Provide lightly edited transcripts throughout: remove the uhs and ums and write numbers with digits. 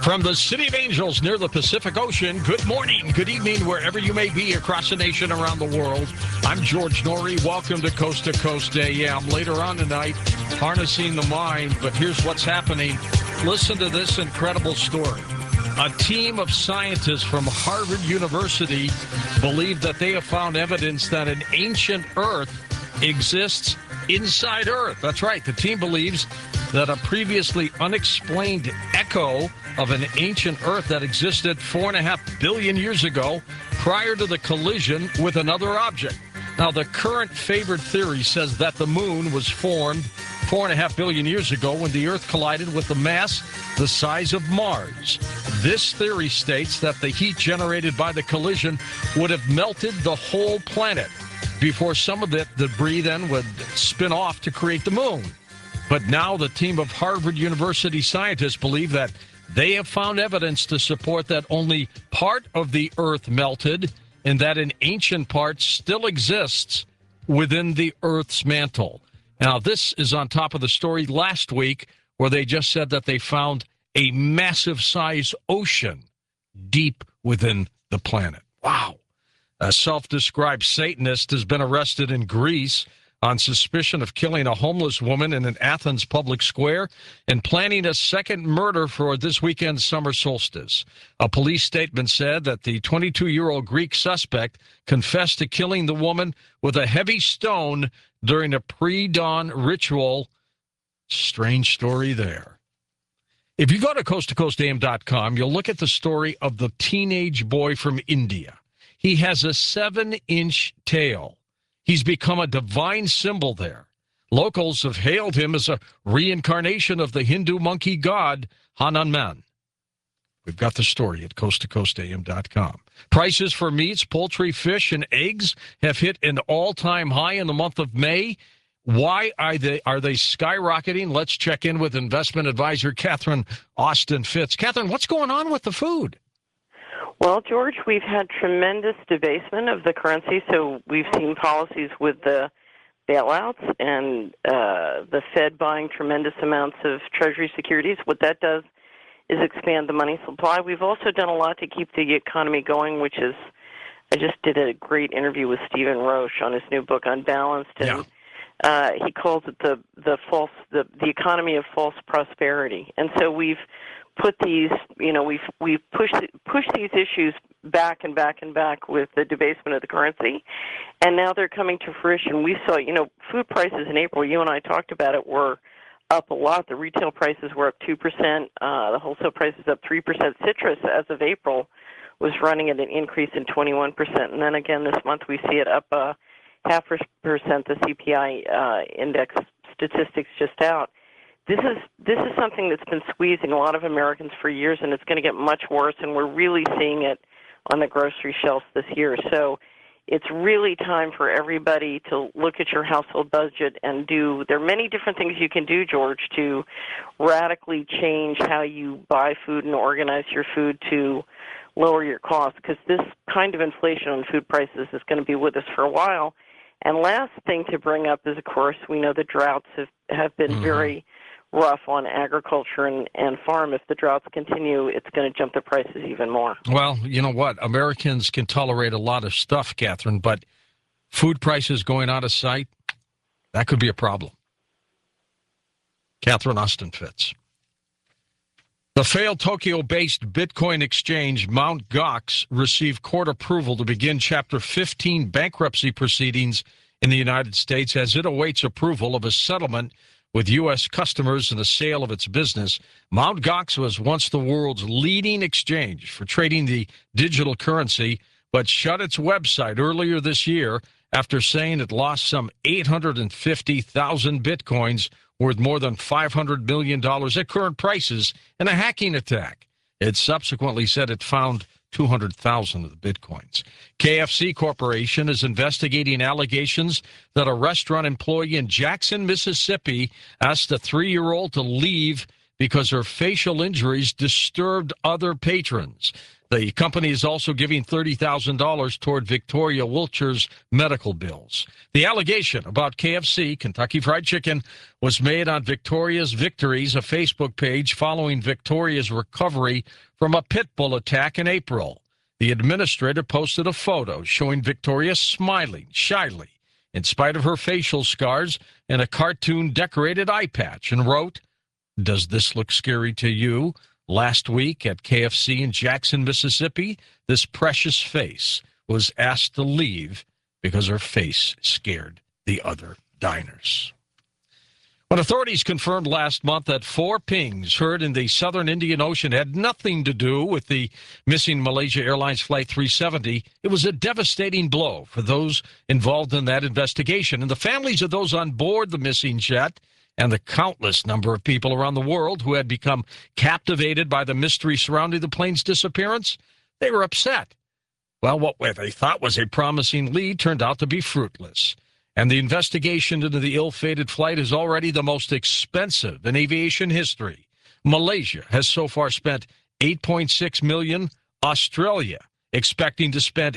From the City of Angels near the Pacific Ocean, good morning, good evening, wherever you may be across the nation, around the world. I'm George Norrie. Welcome to Coast AM. Later on tonight, harnessing the mind, but here's what's happening. Listen to this incredible story. A team of scientists from Harvard University believe that they have found evidence that an ancient Earth exists inside Earth. That's right. The team believes that a previously unexplained echo of an ancient Earth that existed 4.5 billion years ago prior to the collision with another object. Now, the current favored theory says that the moon was formed 4.5 billion years ago when the Earth collided with a mass the size of Mars. This theory states that the heat generated by the collision would have melted the whole planet before some of the debris then would spin off to create the moon. But now the team of Harvard University scientists believe that they have found evidence to support that only part of the Earth melted and that an ancient part still exists within the Earth's mantle. Now, this is on top of the story last week where they just said that they found a massive size ocean deep within the planet. Wow. A self-described Satanist has been arrested in Greece on suspicion of killing a homeless woman in an Athens public square and planning a second murder for this weekend's summer solstice. A police statement said that the 22-year-old Greek suspect confessed to killing the woman with a heavy stone during a pre-dawn ritual. Strange story there. If you go to coasttocoastam.com, you'll look at the story of the teenage boy from India. He has a 7-inch tail. He's become a divine symbol there. Locals have hailed him as a reincarnation of the Hindu monkey god Hanuman. We've got the story at coasttocoastam.com. Prices for meats, poultry, fish, and eggs have hit an all-time high in the month of May. Why are they skyrocketing? Let's check in with investment advisor Catherine Austin Fitts. Catherine, what's going on with the food? Well, George, we've had tremendous debasement of the currency, so we've seen policies with the bailouts and the Fed buying tremendous amounts of Treasury securities. What that does is expand the money supply. We've also done a lot to keep the economy going, which is, I just did a great interview with Stephen Roche on his new book, Unbalanced, and he calls it the economy of false prosperity. And so we've put these, we've pushed these issues back and back and back with the debasement of the currency, and now they're coming to fruition. We saw, food prices in April, you and I talked about it, were up a lot. The retail prices were up 2%, the wholesale prices up 3%. Citrus, as of April, was running at an increase in 21%, and then again this month we see it up 0.5%, the CPI index statistics just out. This is something that's been squeezing a lot of Americans for years, and it's going to get much worse, and we're really seeing it on the grocery shelves this year. So it's really time for everybody to look at your household budget and there are many different things you can do, George, to radically change how you buy food and organize your food to lower your costs, because this kind of inflation on food prices is going to be with us for a while. And last thing to bring up is, of course, we know the droughts have been very rough on agriculture and farm. If the droughts continue, it's going to jump the prices even more. Well, you know what? Americans can tolerate a lot of stuff, Catherine, but food prices going out of sight, that could be a problem. Catherine Austin Fitts. The failed Tokyo-based Bitcoin exchange Mt. Gox received court approval to begin Chapter 15 bankruptcy proceedings in the United States as it awaits approval of a settlement with U.S. customers in the sale of its business. Mt. Gox was once the world's leading exchange for trading the digital currency, but shut its website earlier this year after saying it lost some 850,000 Bitcoins worth more than $500 million at current prices in a hacking attack. It subsequently said it found 200,000 of the Bitcoins. KFC Corporation is investigating allegations that a restaurant employee in Jackson, Mississippi, asked a 3-year-old to leave because her facial injuries disturbed other patrons. The company is also giving $30,000 toward Victoria Wiltshire's medical bills. The allegation about KFC, Kentucky Fried Chicken, was made on Victoria's Victories, a Facebook page following Victoria's recovery from a pit bull attack in April. The administrator posted a photo showing Victoria smiling shyly in spite of her facial scars and a cartoon-decorated eye patch, and wrote, "Does this look scary to you? Last week at KFC in Jackson, Mississippi, this precious face was asked to leave because her face scared the other diners." When authorities confirmed last month that 4 pings heard in the southern Indian Ocean had nothing to do with the missing Malaysia Airlines Flight 370, it was a devastating blow for those involved in that investigation and the families of those on board the missing jet and the countless number of people around the world who had become captivated by the mystery surrounding the plane's disappearance. They were upset. Well, what they thought was a promising lead turned out to be fruitless. And the investigation into the ill-fated flight is already the most expensive in aviation history. Malaysia has so far spent $8.6 million. Australia expecting to spend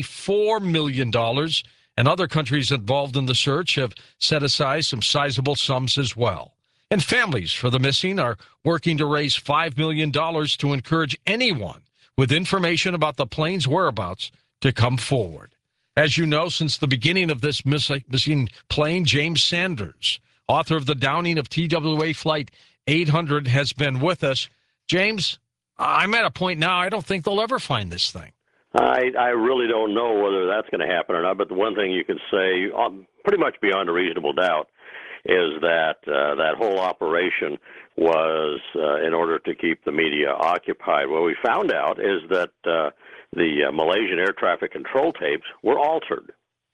$84 million. And other countries involved in the search have set aside some sizable sums as well. And families for the missing are working to raise $5 million to encourage anyone with information about the plane's whereabouts to come forward. As you know, since the beginning of this missing plane, James Sanders, author of The Downing of TWA Flight 800, has been with us. James, I'm at a point now I don't think they'll ever find this thing. I really don't know whether that's going to happen or not, but the one thing you can say, pretty much beyond a reasonable doubt, is that that whole operation was in order to keep the media occupied. What we found out is that the Malaysian air traffic control tapes were altered.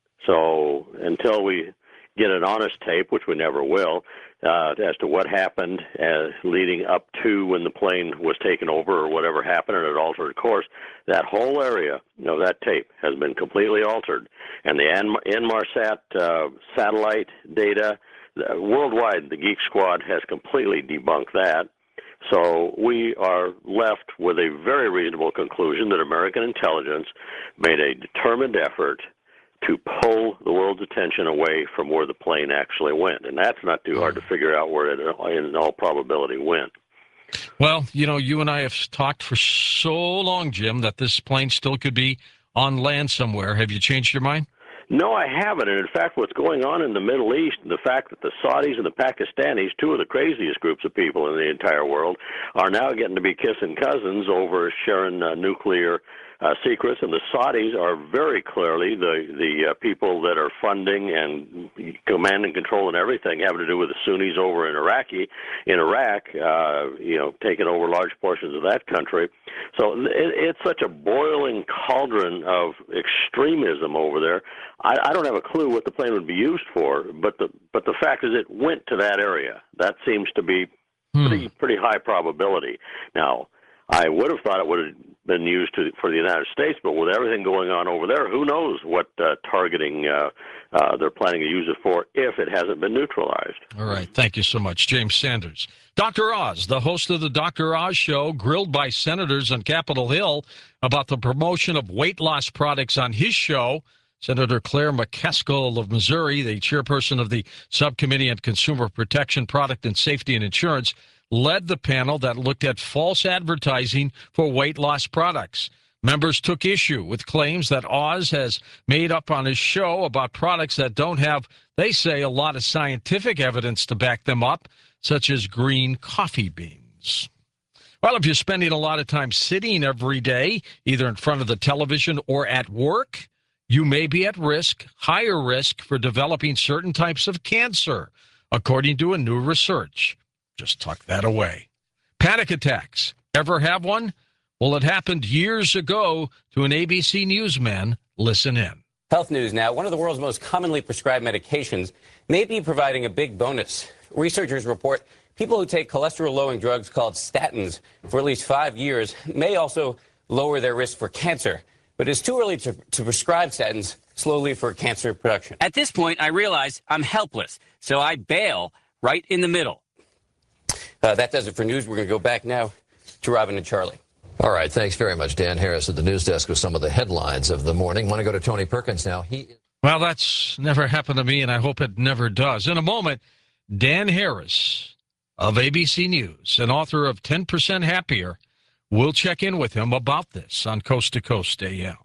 So until we get an honest tape, which we never will, as to what happened leading up to when the plane was taken over or whatever happened and it altered course, that whole area, that tape has been completely altered. And the Inmarsat satellite data, worldwide, the Geek Squad has completely debunked that. So we are left with a very reasonable conclusion that American intelligence made a determined effort to pull the world's attention away from where the plane actually went. And that's not too hard to figure out where it, in all probability, went. Well, you and I have talked for so long, Jim, that this plane still could be on land somewhere. Have you changed your mind? No, I haven't. And in fact, what's going on in the Middle East, the fact that the Saudis and the Pakistanis, 2 of the craziest groups of people in the entire world, are now getting to be kissing cousins over sharing nuclear secrets, and the Saudis are very clearly the people that are funding and command and control and everything having to do with the Sunnis over in Iraq, taking over large portions of that country. So it's such a boiling cauldron of extremism over there. I don't have a clue what the plane would be used for, but the fact is it went to that area. That seems to be pretty high probability. Now, I would have thought it would have been used for the United States, but with everything going on over there, who knows what targeting they're planning to use it for if it hasn't been neutralized. All right. Thank you so much, James Sanders. Dr. Oz, the host of the Dr. Oz Show, grilled by senators on Capitol Hill about the promotion of weight loss products on his show. Senator Claire McCaskill of Missouri, the chairperson of the Subcommittee on Consumer Protection, Product and Safety and Insurance, led the panel that looked at false advertising for weight loss products. Members took issue with claims that Oz has made up on his show about products that don't have, they say, a lot of scientific evidence to back them up, such as green coffee beans. Well, if you're spending a lot of time sitting every day, either in front of the television or at work, you may be at risk, higher risk, for developing certain types of cancer, according to a new research. Just tuck that away. Panic attacks. Ever have one? Well, it happened years ago to an ABC newsman. Listen in. Health news now. One of the world's most commonly prescribed medications may be providing a big bonus. Researchers report people who take cholesterol-lowering drugs called statins for at least 5 years may also lower their risk for cancer. But it's too early to prescribe statins slowly for cancer production. At this point, I realize I'm helpless, so I bail right in the middle. That does it for news. We're going to go back now to Robin and Charlie. All right, thanks very much, Dan Harris at the news desk with some of the headlines of the morning. Want to go to Tony Perkins now. Well, that's never happened to me, and I hope it never does. In a moment, Dan Harris of ABC News, and author of 10% Happier, we'll check in with him about this on Coast to Coast AM.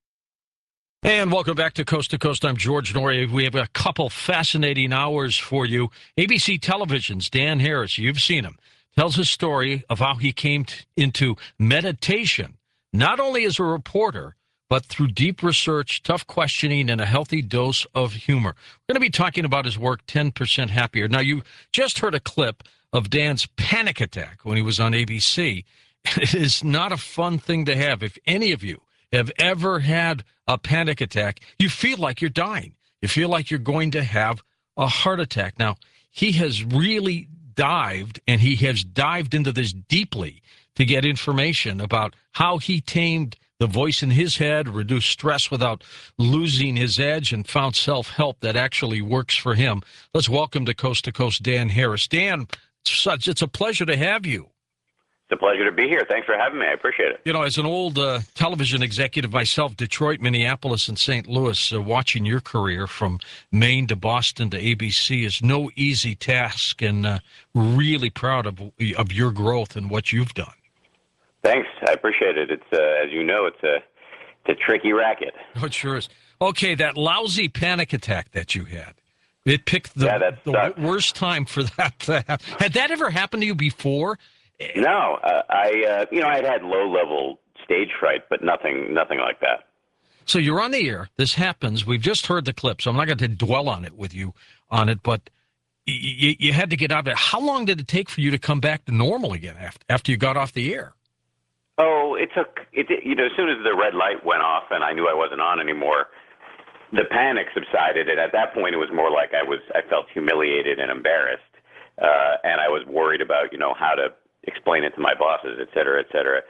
And welcome back to Coast. I'm George Noory. We have a couple fascinating hours for you. ABC Television's Dan Harris, you've seen him, tells his story of how he came into meditation, not only as a reporter, but through deep research, tough questioning, and a healthy dose of humor. We're going to be talking about his work, 10% Happier. Now, you just heard a clip of Dan's panic attack when he was on ABC. It is not a fun thing to have. If any of you have ever had a panic attack, you feel like you're dying. You feel like you're going to have a heart attack. Now, he has really dived, and he has dived into this deeply to get information about how he tamed the voice in his head, reduced stress without losing his edge, and found self-help that actually works for him. Let's welcome to Coast Dan Harris. Dan, it's a pleasure to have you. It's a pleasure to be here. Thanks for having me. I appreciate it. You know, as an old television executive myself, Detroit, Minneapolis, and St. Louis, watching your career from Maine to Boston to ABC is no easy task, and really proud of your growth and what you've done. Thanks. I appreciate it. It's as you know, it's a tricky racket. Oh, it sure is. Okay, that lousy panic attack that you had, it picked the worst time for that to happen. Had that ever happened to you before? No, I'd had low-level stage fright, but nothing like that. So you're on the air. This happens. We've just heard the clip, so I'm not going to dwell on it with you but you had to get out of it. How long did it take for you to come back to normal again after you got off the air? Oh, as soon as the red light went off and I knew I wasn't on anymore, the panic subsided, and at that point it was more like I felt humiliated and embarrassed, and I was worried about, how to explain it to my bosses, et cetera, et cetera.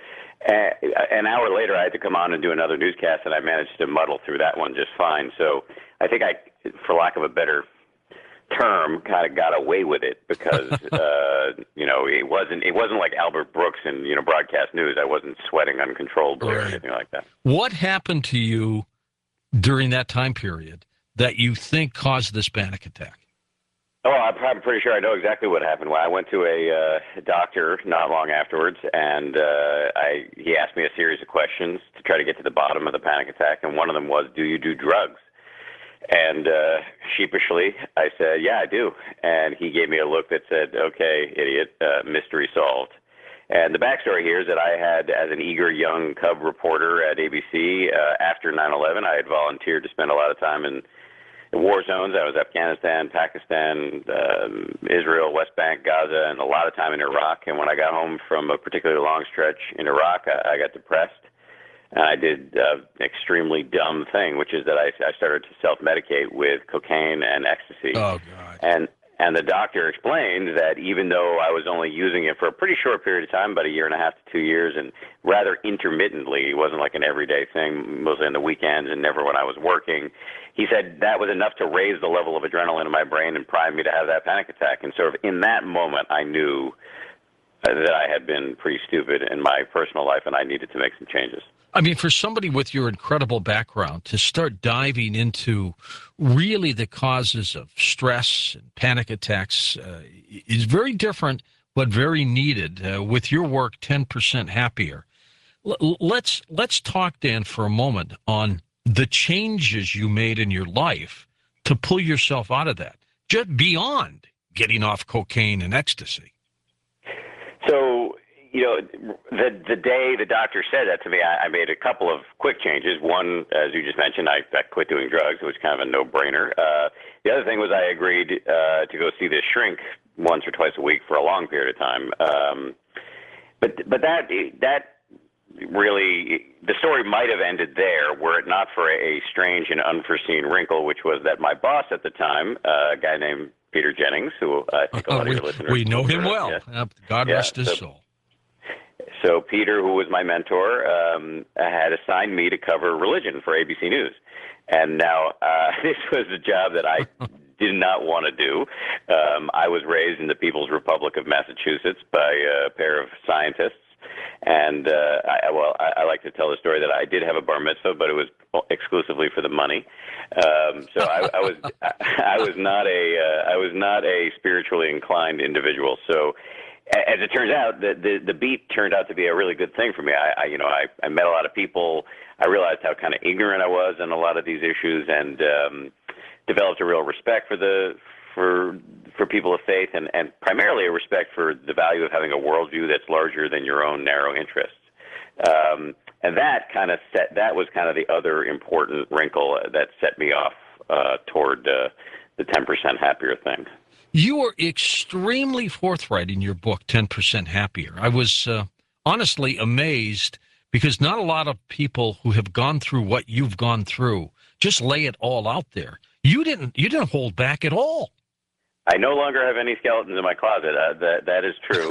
An hour later, I had to come on and do another newscast, and I managed to muddle through that one just fine. So I think I, for lack of a better term, kind of got away with it because, it wasn't like Albert Brooks in, broadcast news. I wasn't sweating uncontrollably or anything like that. What happened to you during that time period that you think caused this panic attack? Oh, I'm pretty sure I know exactly what happened. Well, I went to a doctor not long afterwards, and he asked me a series of questions to try to get to the bottom of the panic attack, and one of them was, do you do drugs? And sheepishly, I said, yeah, I do. And he gave me a look that said, okay, idiot, mystery solved. And the backstory here is that I had, as an eager young cub reporter at ABC, after 9/11, I had volunteered to spend a lot of time in war zones. I was Afghanistan, Pakistan, Israel, West Bank, Gaza, and a lot of time in Iraq. And when I got home from a particularly long stretch in Iraq, I got depressed. And I did an extremely dumb thing, which is that I started to self-medicate with cocaine and ecstasy. Oh, God. And the doctor explained that even though I was only using it for a pretty short period of time, about 1.5 to 2 years, and rather intermittently, it wasn't like an everyday thing, mostly on the weekends and never when I was working, he said that was enough to raise the level of adrenaline in my brain and prime me to have that panic attack. And sort of in that moment, I knew that I had been pretty stupid in my personal life and I needed to make some changes. I mean, for somebody with your incredible background to start diving into really the causes of stress and panic attacks is very different, but very needed. With your work, 10% Happier. Let's talk, Dan, for a moment on the changes you made in your life to pull yourself out of that, just beyond getting off cocaine and ecstasy. So, the day the doctor said that to me, I made a couple of quick changes. One, as you just mentioned, I quit doing drugs, which was kind of a no-brainer. The other thing was I agreed to go see this shrink once or twice a week for a long period of time. But that really, the story might have ended there were it not for a strange and unforeseen wrinkle, which was that my boss at the time, a guy named Peter Jennings, who I think a lot of your listeners we know him well. Yeah. God rest his soul. So Peter, who was my mentor, had assigned me to cover religion for ABC News. And now this was a job that I did not want to do. I was raised in the People's Republic of Massachusetts by a pair of scientists. And I like to tell the story that I did have a bar mitzvah, but it was exclusively for the money. So I was not a spiritually inclined individual. So as it turns out, the beat turned out to be a really good thing for me. I met a lot of people. I realized how kind of ignorant I was on a lot of these issues, and developed a real respect for people of faith, and primarily a respect for the value of having a worldview that's larger than your own narrow interests. And that was kind of the other important wrinkle that set me off toward the 10% Happier thing. You were extremely forthright in your book, 10% Happier. I was honestly amazed, because not a lot of people who have gone through what you've gone through just lay it all out there. You didn't hold back at all. I no longer have any skeletons in my closet. That is true.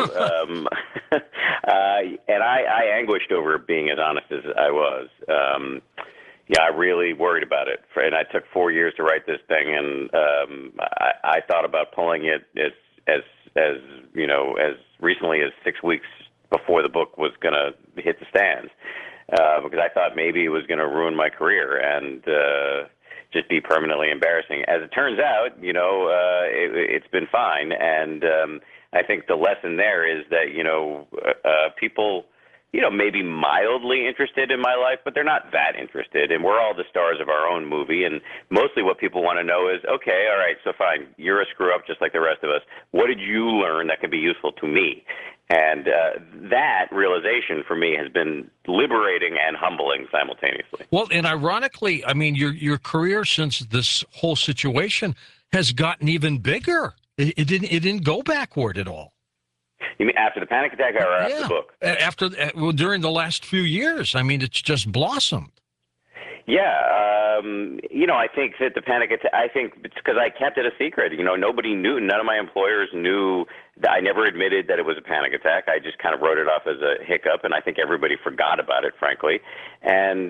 And I anguished over being as honest as I was. I really worried about it. And I took 4 years to write this thing, and I thought about pulling it as recently as 6 weeks before the book was going to hit the stands, because I thought maybe it was going to ruin my career and just be permanently embarrassing. As it turns out, it's been fine. And I think the lesson there is that, people, maybe mildly interested in my life, but they're not that interested. And we're all the stars of our own movie. And mostly what people want to know is, okay, all right, so fine, you're a screw up just like the rest of us. What did you learn that could be useful to me? And that realization for me has been liberating and humbling simultaneously. Well, and ironically, I mean, your career since this whole situation has gotten even bigger. It didn't go backward at all. You mean after the panic attack or after the book? During the last few years. I mean, it's just blossomed. Yeah, I think that the panic attack, I think it's because I kept it a secret. Nobody knew. None of my employers knew. I never admitted that it was a panic attack. I just kind of wrote it off as a hiccup, and I think everybody forgot about it, frankly. And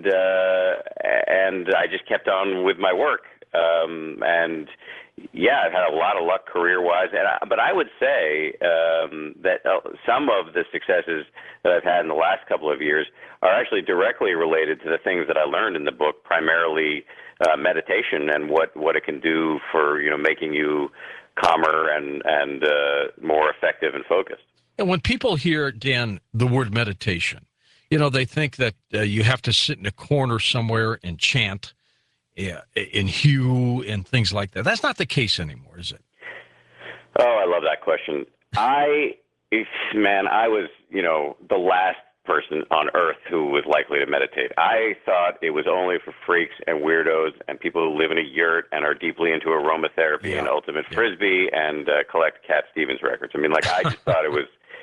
I just kept on with my work. And yeah, I've had a lot of luck career-wise. But I would say that some of the successes that I've had in the last couple of years are actually directly related to the things that I learned in the book, primarily meditation and what it can do for making you calmer and more effective and focused. And when people hear, Dan, the word meditation, they think that you have to sit in a corner somewhere and chant and hew and things like that. That's not the case anymore, is it? Oh, I love that question. I was, the last person on earth who was likely to meditate. I thought it was only for freaks and weirdos and people who live in a yurt and are deeply into aromatherapy and ultimate frisbee and collect Cat Stevens records. I mean, I just thought it was,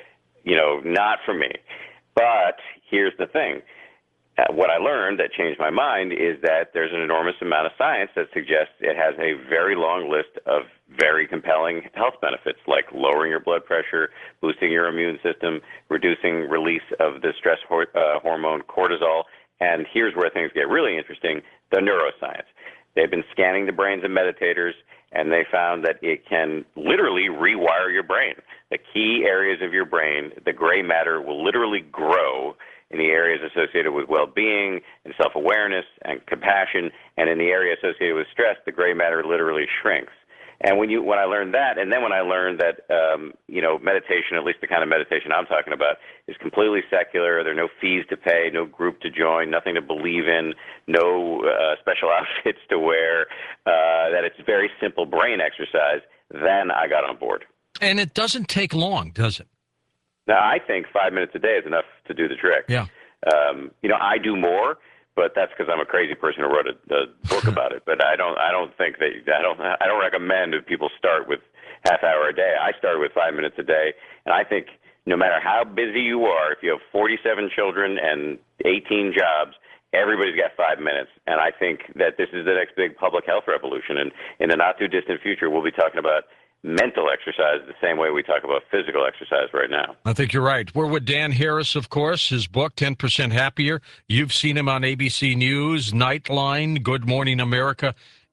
not for me. But here's the thing. What I learned that changed my mind is that there's an enormous amount of science that suggests it has a very long list of very compelling health benefits, like lowering your blood pressure, boosting your immune system, reducing release of the stress hormone cortisol, and here's where things get really interesting, the neuroscience. They've been scanning the brains of meditators, and they found that it can literally rewire your brain. The key areas of your brain, the gray matter, will literally grow in the areas associated with well-being and self-awareness and compassion, and in the area associated with stress, the gray matter literally shrinks. And when I learned that, and then when I learned that, meditation, at least the kind of meditation I'm talking about, is completely secular. There are no fees to pay, no group to join, nothing to believe in, no special outfits to wear, that it's very simple brain exercise, then I got on board. And it doesn't take long, does it? Now, I think 5 minutes a day is enough to do the trick. Yeah. I do more, but that's because I'm a crazy person who wrote a book about it. But I don't recommend that people start with half hour a day. I started with 5 minutes a day, and I think no matter how busy you are, if you have 47 children and 18 jobs, everybody's got 5 minutes. And I think that this is the next big public health revolution. And in the not too distant future, we'll be talking about mental exercise the same way we talk about physical exercise right now. I think you're right. We're with Dan Harris, of course, his book, 10% Happier. You've seen him on ABC News, Nightline, Good Morning America.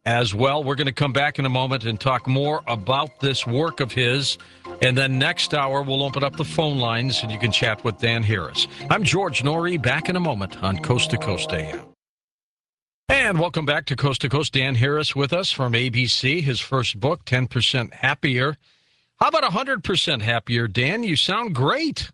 as well. We're going to come back in a moment and talk more about this work of his. And then next hour, we'll open up the phone lines and you can chat with Dan Harris. I'm George Norrie, back in a moment on Coast to Coast AM. And welcome back to Coast. Dan Harris with us from ABC, his first book, 10% Happier. How about 100% happier, Dan? You sound great.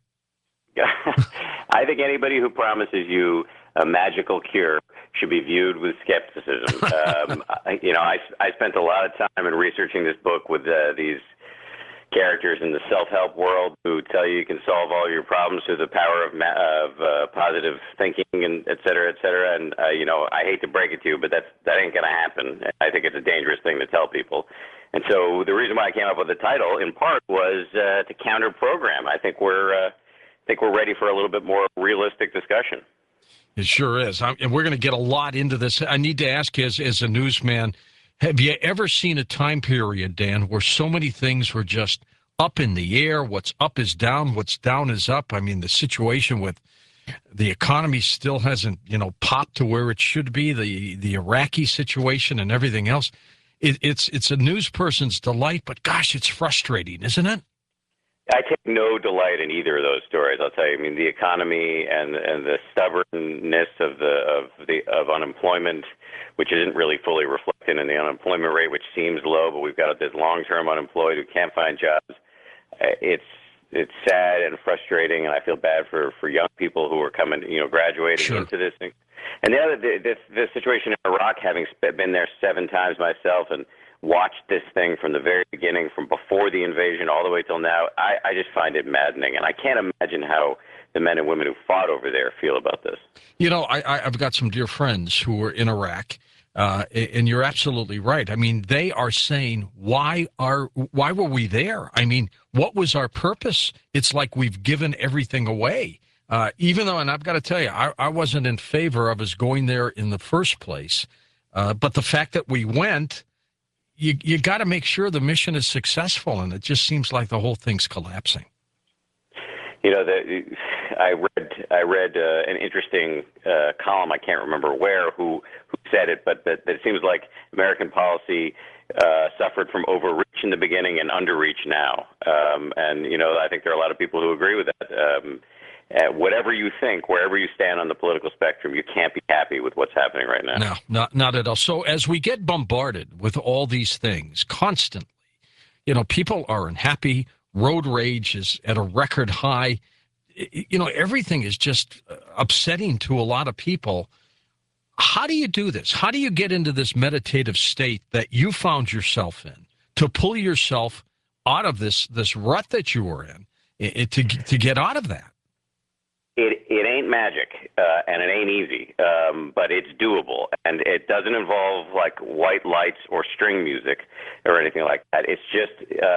I think anybody who promises you a magical cure should be viewed with skepticism. I spent a lot of time in researching this book with these characters in the self-help world who tell you can solve all your problems through the power of positive thinking and et cetera, et cetera. And, I hate to break it to you, but that ain't going to happen. I think it's a dangerous thing to tell people. And so the reason why I came up with the title, in part, was to counter-program. I think we're ready for a little bit more realistic discussion. It sure is. And we're going to get a lot into this. I need to ask you, as a newsman, have you ever seen a time period, Dan, where so many things were just up in the air? What's up is down. What's down is up. I mean, the situation with the economy still hasn't, popped to where it should be, the Iraqi situation and everything else. It's a news person's delight, but gosh, it's frustrating, isn't it? I take no delight in either of those stories. I'll tell you. I mean, the economy and the stubbornness of unemployment, which isn't really fully reflected in the unemployment rate, which seems low, but we've got this long-term unemployed who can't find jobs. It's sad and frustrating, and I feel bad for young people who are coming, graduating Sure. into this thing. And the other, the situation in Iraq, having been there 7 times myself and watched this thing from the very beginning, from before the invasion all the way till now, I just find it maddening. And I can't imagine how the men and women who fought over there feel about this. I've got some dear friends who were in Iraq, and you're absolutely right. I mean, they are saying, why were we there? I mean, what was our purpose? It's like we've given everything away. Even though, and I've got to tell you, I wasn't in favor of us going there in the first place. But the fact that we went, you got to make sure the mission is successful, and it just seems like the whole thing's collapsing. I read an interesting column. I can't remember who said it, but that it seems like American policy suffered from overreach in the beginning and underreach now. I think there are a lot of people who agree with that. Whatever you think, wherever you stand on the political spectrum, you can't be happy with what's happening right now. No, not at all. So as we get bombarded with all these things constantly, people are unhappy. Road rage is at a record high. Everything is just upsetting to a lot of people. How do you do this? How do you get into this meditative state that you found yourself in to pull yourself out of this rut that you were in, to get out of that? It ain't magic, and it ain't easy, but it's doable, and it doesn't involve like white lights or string music or anything like that. It's just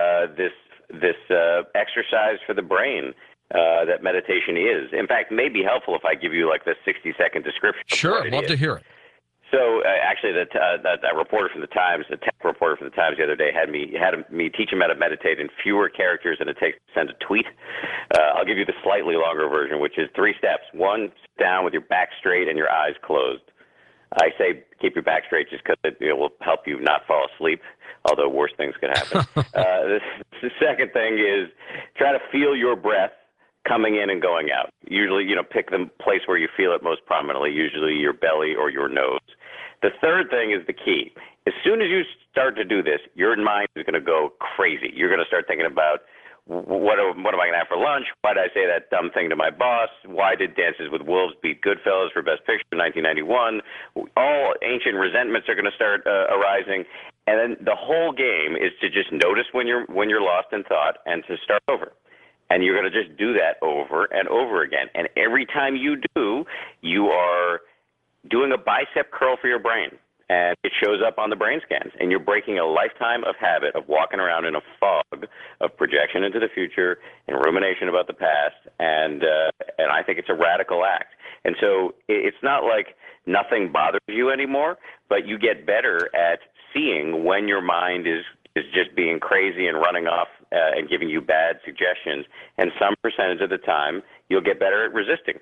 this exercise for the brain that meditation is. In fact, it may be helpful if I give you like the 60-second description. Sure, I'd love to hear it. So actually, that reporter from the Times, the tech reporter from the Times, the other day had me teach him how to meditate in fewer characters than it takes to send a tweet. I'll give you the slightly longer version, which is 3 steps. 1, sit down with your back straight and your eyes closed. I say keep your back straight just because it will help you not fall asleep, although worse things could happen. The second thing is try to feel your breath coming in and going out. Usually, pick the place where you feel it most prominently, usually your belly or your nose. The third thing is the key. As soon as you start to do this, your mind is going to go crazy. You're going to start thinking about, what am I going to have for lunch? Why did I say that dumb thing to my boss? Why did Dances with Wolves beat Goodfellas for Best Picture in 1991? All ancient resentments are going to start arising. And then the whole game is to just notice when you're lost in thought and to start over. And you're going to just do that over and over again. And every time you do, you are doing a bicep curl for your brain. And it shows up on the brain scans. And you're breaking a lifetime of habit of walking around in a fog of projection into the future and rumination about the past. And I think it's a radical act. And so it's not like nothing bothers you anymore, but you get better at seeing when your mind is just being crazy and running off and giving you bad suggestions. And some percentage of the time, you'll get better at resisting.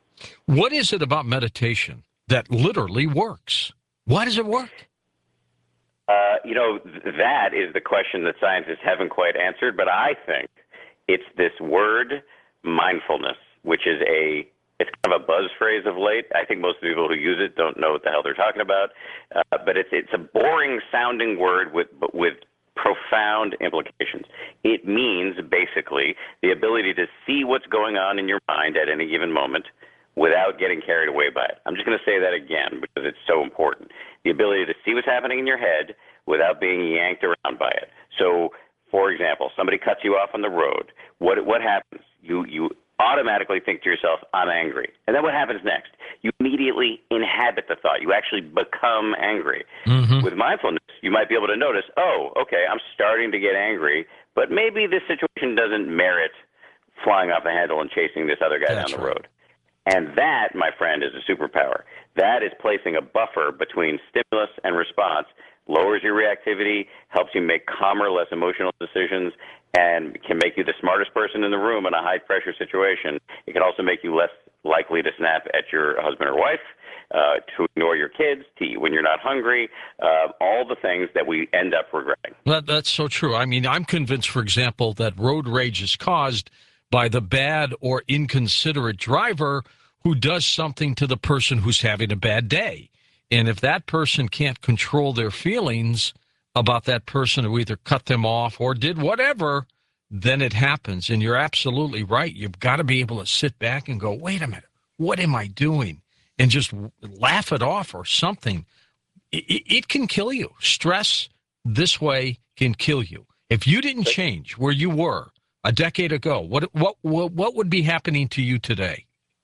What is it about meditation that literally works? Why does it work? That is the question that scientists haven't quite answered, but I think it's this word mindfulness, which is it's kind of a buzz phrase of late. I think most people who use it don't know what the hell they're talking about, but it's a boring sounding word with profound implications. It means basically the ability to see what's going on in your mind at any given moment without getting carried away by it. I'm just going to say that again because it's so important. The ability to see what's happening in your head without being yanked around by it. So, for example, somebody cuts you off on the road. What happens? You automatically think to yourself, I'm angry. And then what happens next? You immediately inhabit the thought. You actually become angry. Mm-hmm. With mindfulness, you might be able to notice, oh, okay, I'm starting to get angry, but maybe this situation doesn't merit flying off the handle and chasing this other guy down the road. And that, my friend, is a superpower. That is placing a buffer between stimulus and response, lowers your reactivity, helps you make calmer, less emotional decisions, and can make you the smartest person in the room in a high-pressure situation. It can also make you less likely to snap at your husband or wife, to ignore your kids, to eat when you're not hungry, all the things that we end up regretting. That's so true. I mean, I'm convinced, for example, that road rage is caused by the bad or inconsiderate driver who does something to the person who's having a bad day. And if that person can't control their feelings about that person who either cut them off or did whatever, then it happens. And you're absolutely right. You've got to be able to sit back and go, wait a minute, what am I doing? And just laugh it off or something. It can kill you. Stress this way can kill you. If you didn't change where you were a decade ago, what would be happening to you today?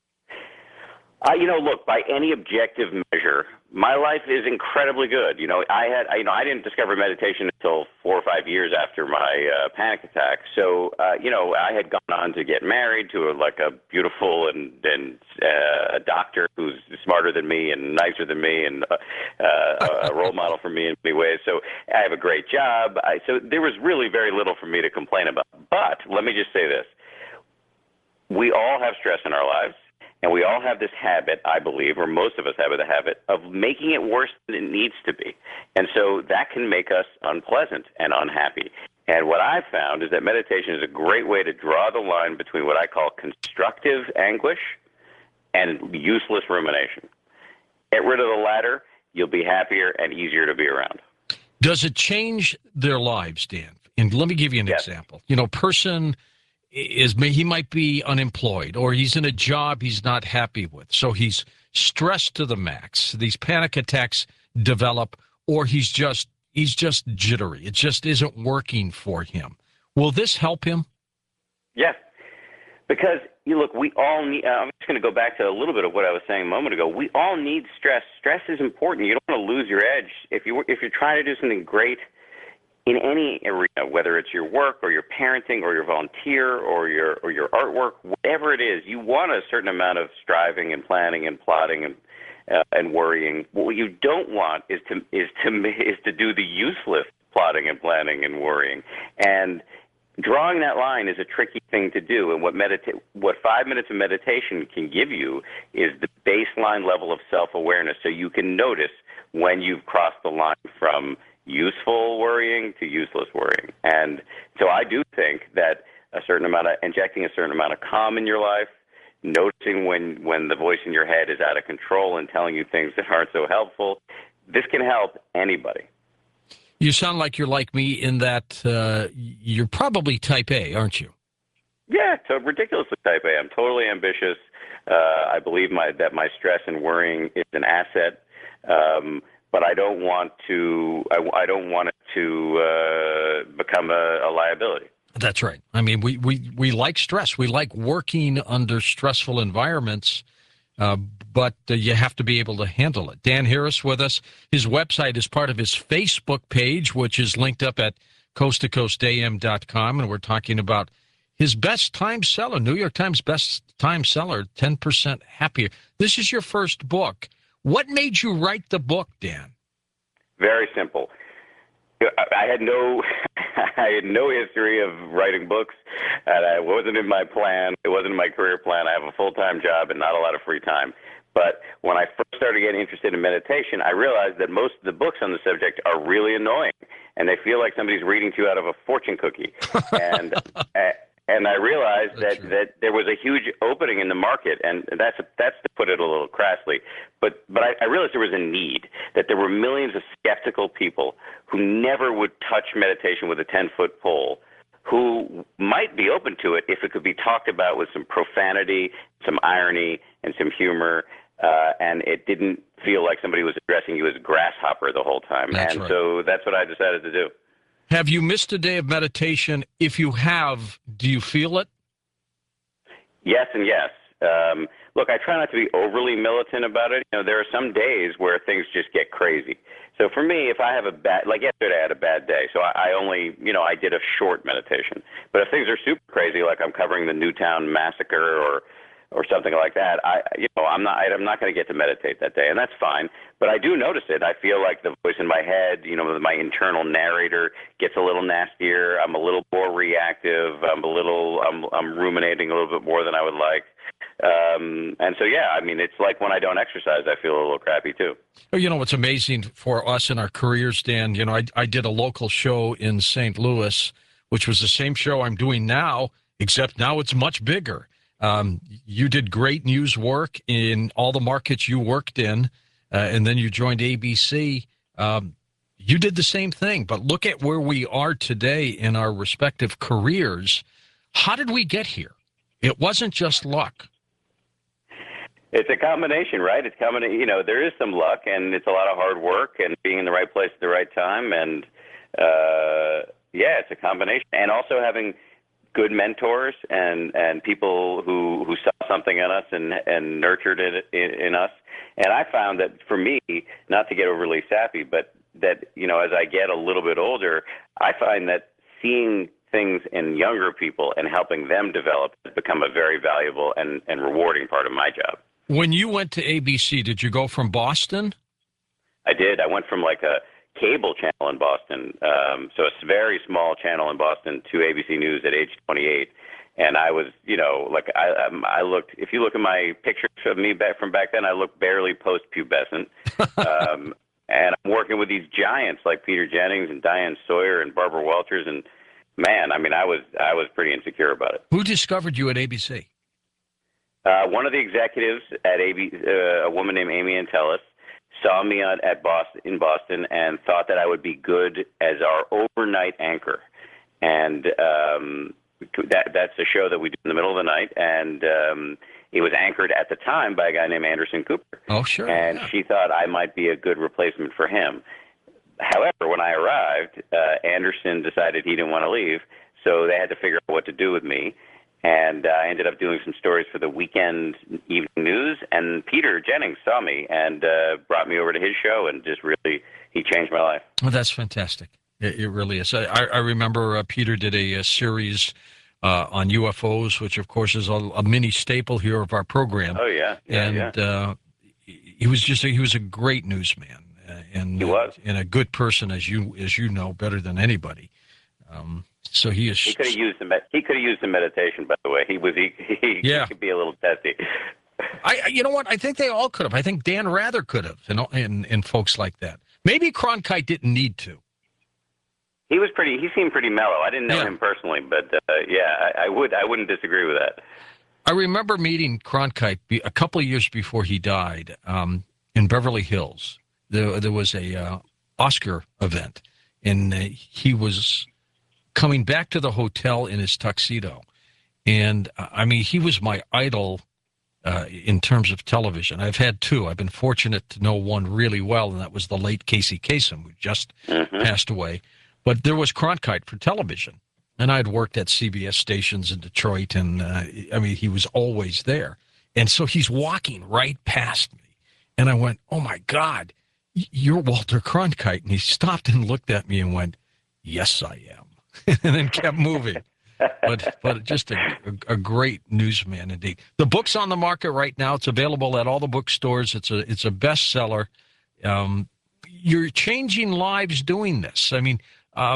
Look, by any objective measure, my life is incredibly good. I didn't discover meditation until 4 or 5 years after my panic attack. So, I had gone on to get married to a beautiful and a doctor who's smarter than me and nicer than me and a role model for me in many ways. So I have a great job. So there was really very little for me to complain about. But let me just say this. We all have stress in our lives. And we all have this habit, I believe, or most of us have the habit, of making it worse than it needs to be. And so that can make us unpleasant and unhappy. And what I've found is that meditation is a great way to draw the line between what I call constructive anguish and useless rumination. Get rid of the latter, you'll be happier and easier to be around. Does it change their lives, Dan? And let me give you an example. Person he might be unemployed or he's in a job he's not happy with. So he's stressed to the max. These panic attacks develop, or he's just jittery. It just isn't working for him. Will this help him? Yes. Because, look, we all need, I'm just going to go back to a little bit of what I was saying a moment ago. We all need stress. Stress is important. You don't want to lose your edge. If you're trying to do something great in any arena, whether it's your work or your parenting or your volunteer or your artwork, whatever it is, you want a certain amount of striving and planning and plotting and worrying. What you don't want is to do the useless plotting and planning and worrying. And drawing that line is a tricky thing to do. And what 5 minutes of meditation can give you is the baseline level of self-awareness, so you can notice when you've crossed the line from useful worrying to useless worrying. And so I do think that injecting a certain amount of calm in your life, noticing when the voice in your head is out of control and telling you things that aren't so helpful, this can help anybody. You sound like you're like me in that you're probably type A, aren't you? Yeah, so ridiculously type A. I'm totally ambitious. I believe that my stress and worrying is an asset. But I don't want it to become a liability. That's right. I mean, we like stress. We like working under stressful environments, but you have to be able to handle it. Dan Harris with us. His website is part of his Facebook page, which is linked up at coasttocoastam.com, and we're talking about his best time seller, New York Times best time seller, 10% Happier. This is your first book. What made you write the book, Dan? Very simple. I had no, I had no history of writing books, and it wasn't in my plan. It wasn't in my career plan. I have a full-time job and not a lot of free time. But when I first started getting interested in meditation, I realized that most of the books on the subject are really annoying, and they feel like somebody's reading to you out of a fortune cookie. And and I realized that there was a huge opening in the market, and that's to put it a little crassly. But I realized there was a need, that there were millions of skeptical people who never would touch meditation with a 10-foot pole, who might be open to it if it could be talked about with some profanity, some irony, and some humor, and it didn't feel like somebody was addressing you as a grasshopper the whole time. So that's what I decided to do. Have you missed a day of meditation? If you have, do you feel it? Yes and yes. Look, I try not to be overly militant about it. You know, there are some days where things just get crazy. So for me, if I have like yesterday I had a bad day, so I only, I did a short meditation. But if things are super crazy, like I'm covering the Newtown massacre or something like that, I'm not going to get to meditate that day, and that's fine. But I do notice it. I feel like the voice in my head, my internal narrator gets a little nastier. I'm a little more reactive. I'm ruminating a little bit more than I would like. And so, yeah, it's like when I don't exercise, I feel a little crappy too. What's amazing for us in our careers, Dan, I did a local show in St. Louis, which was the same show I'm doing now, except now it's much bigger. You did great news work in all the markets you worked in, and then you joined ABC. You did the same thing, but look at where we are today in our respective careers. How did we get here? It wasn't just luck. It's a combination, right? There is some luck, and it's a lot of hard work and being in the right place at the right time. And, it's a combination. And also having good mentors and people who saw something in us and nurtured it in us. And I found that for me, not to get overly sappy, but that, as I get a little bit older, I find that seeing things in younger people and helping them develop has become a very valuable and rewarding part of my job. When you went to ABC, did you go from Boston? I did. I went from like a cable channel in Boston, so a very small channel in Boston, to ABC News at age 28. And I was, I looked, if you look at my pictures of me from back then, I looked barely post-pubescent. And I'm working with these giants like Peter Jennings and Diane Sawyer and Barbara Walters. And man, I was pretty insecure about it. Who discovered you at ABC? One of the executives at ABC, a woman named Amy Antelis, saw me in Boston and thought that I would be good as our overnight anchor. And that's a show that we do in the middle of the night. And it was anchored at the time by a guy named Anderson Cooper. Oh, sure. And she thought I might be a good replacement for him. However, when I arrived, Anderson decided he didn't want to leave, so they had to figure out what to do with me. And I ended up doing some stories for the weekend evening news, and Peter Jennings saw me and brought me over to his show, and just really, he changed my life. Well, that's fantastic. It really is. I remember Peter did a series on UFOs, which, of course, is a mini staple here of our program. Oh, yeah. He was a great newsman. And he was. And a good person, as you know, better than anybody. So he is. He could have used the meditation, by the way. He could be a little testy. You know what? I think they all could have. I think Dan Rather could have, and folks like that. Maybe Cronkite didn't need to. He seemed pretty mellow. I didn't know him personally, but I wouldn't disagree with that. I remember meeting Cronkite a couple of years before he died in Beverly Hills. There was a Oscar event, and he was coming back to the hotel in his tuxedo. And, he was my idol in terms of television. I've had two. I've been fortunate to know one really well, and that was the late Casey Kasem, who just passed away. But there was Cronkite for television. And I'd worked at CBS stations in Detroit, and, he was always there. And so he's walking right past me. And I went, oh, my God, you're Walter Cronkite. And he stopped and looked at me and went, yes, I am. And then kept moving. But just a great newsman indeed. The book's on the market right now. It's available at all the bookstores. It's a bestseller. you're changing lives doing this. I mean,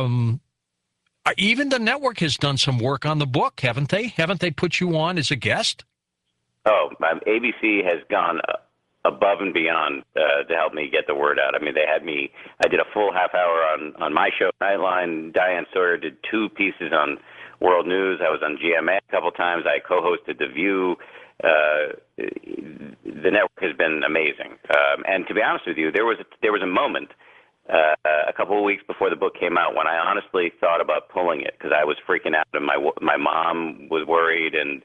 even the network has done some work on the book, haven't they? Haven't they put you on as a guest? Oh, ABC has gone above and beyond to help me get the word out. I mean, they had me. I did a full half hour on my show, Nightline. Diane Sawyer did 2 pieces on World News. I was on GMA a couple times. I co-hosted The View. The network has been amazing. And to be honest with you, there was a moment a couple of weeks before the book came out when I honestly thought about pulling it because I was freaking out and my mom was worried and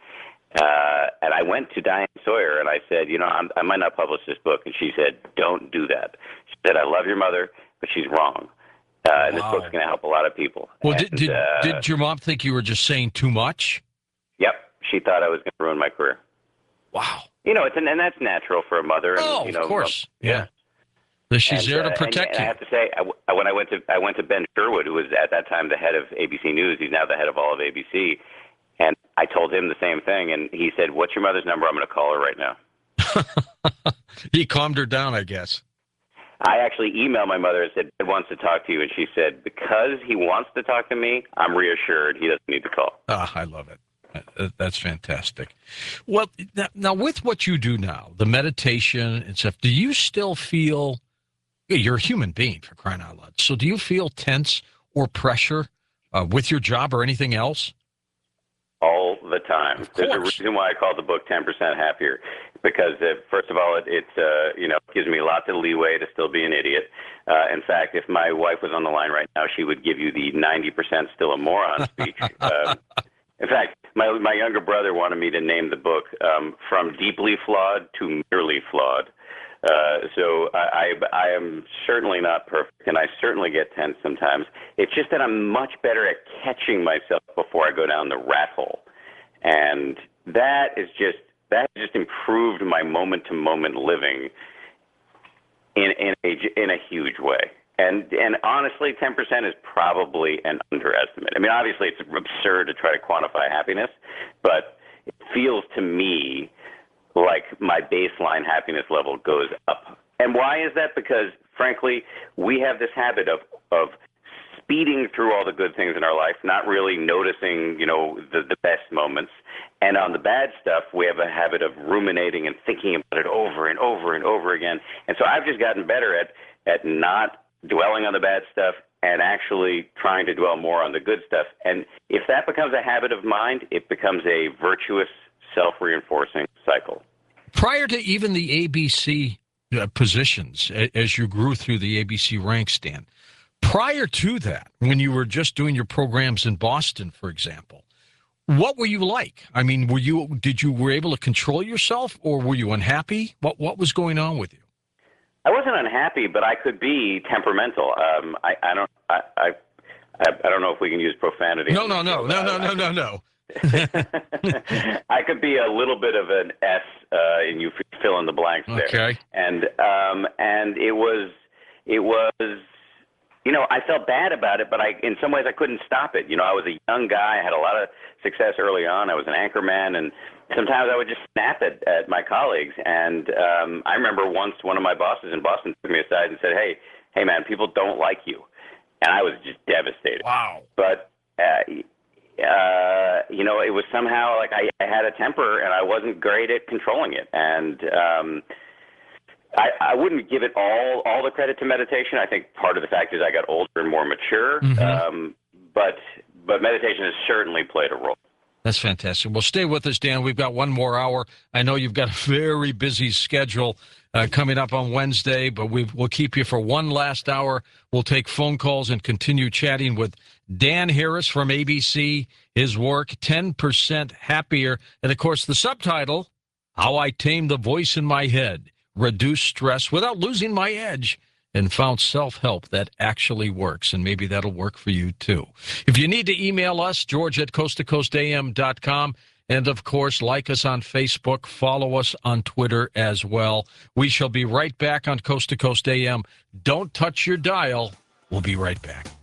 I went to Diane Sawyer and I said, I might not publish this book. And she said, don't do that. She said, I love your mother, but she's wrong. And this book's going to help a lot of people. Well, and, did your mom think you were just saying too much? Yep. She thought I was going to ruin my career. Wow. And that's natural for a mother. And, of course. Yeah. She's there to protect you. I have to say, when I went to Ben Sherwood, who was at that time the head of ABC News, he's now the head of all of ABC, and I told him the same thing, and he said, "What's your mother's number? I'm going to call her right now." He calmed her down, I guess. I actually emailed my mother and said, "Dad wants to talk to you," and she said, "Because he wants to talk to me, I'm reassured he doesn't need to call." I love it. That's fantastic. Well, now with what you do now, the meditation and stuff, do you still feel you're a human being, for crying out loud? So do you feel tense or pressure with your job or anything else? All the time. There's a reason why I call the book 10% Happier, because first of all, it gives me lots of leeway to still be an idiot. In fact, if my wife was on the line right now, she would give you the 90% still a moron speech. In fact, my younger brother wanted me to name the book From Deeply Flawed to Merely Flawed. So I am certainly not perfect, and I certainly get tense sometimes. It's just that I'm much better at catching myself before I go down the rat hole, and that has just improved my moment-to-moment living in a huge way. And honestly, 10% is probably an underestimate. I mean, obviously, it's absurd to try to quantify happiness, but it feels to me like my baseline happiness level goes up. And why is that? Because, frankly, we have this habit of speeding through all the good things in our life, not really noticing, the best moments. And on the bad stuff, we have a habit of ruminating and thinking about it over and over and over again. And so I've just gotten better at not dwelling on the bad stuff and actually trying to dwell more on the good stuff. And if that becomes a habit of mind, it becomes a virtuous, self-reinforcing cycle. Prior to even the ABC positions, as you grew through the ABC ranks, Dan, prior to that, when you were just doing your programs in Boston, for example, what were you like? I mean, were you able to control yourself, or were you unhappy? What was going on with you? I wasn't unhappy, but I could be temperamental. I don't know if we can use profanity. No. I could be a little bit of an S, and you fill in the blanks there. Okay. And it was, I felt bad about it, but in some ways I couldn't stop it. I was a young guy. I had a lot of success early on. I was an anchor man, and sometimes I would just snap at my colleagues. And I remember once one of my bosses in Boston took me aside and said, hey man, people don't like you. And I was just devastated. Wow. But, it was somehow like I had a temper and I wasn't great at controlling it. And I wouldn't give it all the credit to meditation. I think part of the fact is I got older and more mature. Mm-hmm. But meditation has certainly played a role. That's fantastic. Well, stay with us, Dan. We've got one more hour. I know you've got a very busy schedule coming up on Wednesday, but we'll keep you for one last hour. We'll take phone calls and continue chatting with Dan Harris from ABC, his work, 10% Happier. And, of course, the subtitle, How I Tamed the Voice in My Head, Reduce Stress Without Losing My Edge, and found self-help that actually works, and maybe that'll work for you too. If you need to email us, george@coasttocoastam.com, and of course, like us on Facebook, follow us on Twitter as well. We shall be right back on Coast to Coast AM. Don't touch your dial. We'll be right back.